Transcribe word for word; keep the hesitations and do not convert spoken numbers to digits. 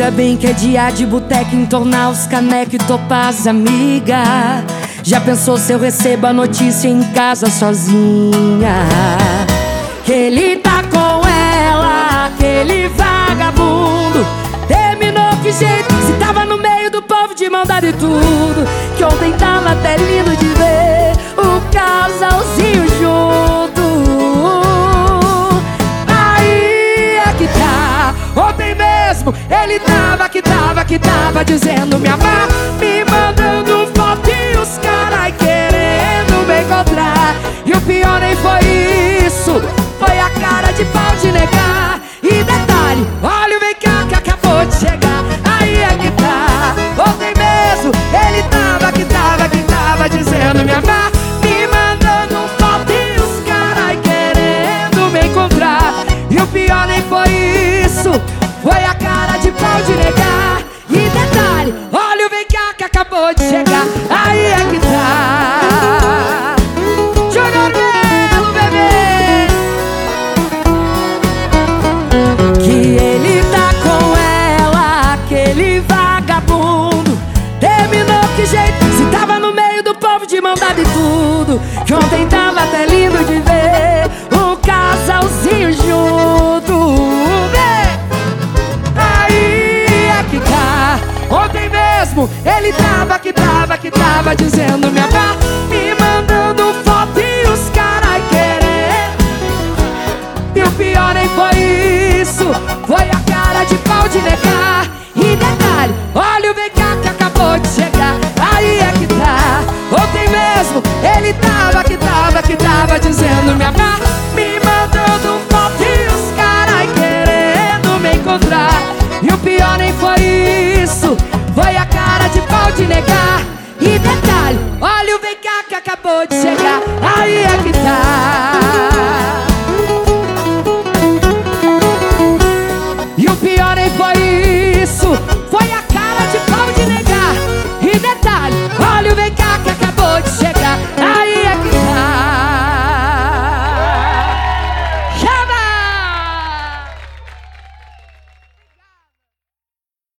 Ainda bem que é dia de boteca, entornar os canecos e topar as amigas. Já pensou se eu recebo a notícia em casa sozinha? Que ele tá com ela, aquele vagabundo. Terminou que jeito, se tava no meio do povo de mão dada e tudo. Que ontem tava até lindo de ver o casalzinho junto. Aí é que tá, ontem mesmo ele tava que tava que tava dizendo me amar, me mandando foto e os caras querendo me encontrar. E o pior nem foi isso, foi a cara de pau de negar. E detalhe, olha o vem cá que acabou de chegar. Aí é que tá, ontem mesmo ele tava que tava que tava dizendo me amar, me mandando foto e os caras querendo me encontrar. E o pior nem foi isso, foi a cara de pau de negar. E detalhe, olha o vem cá que acabou de chegar. Aí é que tá, Júnior Melo, bebê. Que ele tá com ela, aquele vagabundo. Terminou que jeito, se tava no meio do povo de mão dada e tudo. Que ontem tava até lindo de ver um casalzinho junto. Ontem mesmo ele tava que tava que tava dizendo me amar, me mandando foto e os caras querendo. E o pior nem foi isso, foi a cara de pau de negar. E detalhe, olha o vem cá que acabou de chegar. Aí é que tá, ontem mesmo ele tava que tava que tava dizendo me amar, me mandando foto e os caras querendo me encontrar. E o pior nem foi isso, foi a cara de pau de negar. E detalhe, olha o vem cá que acabou de chegar. Aí é que tá.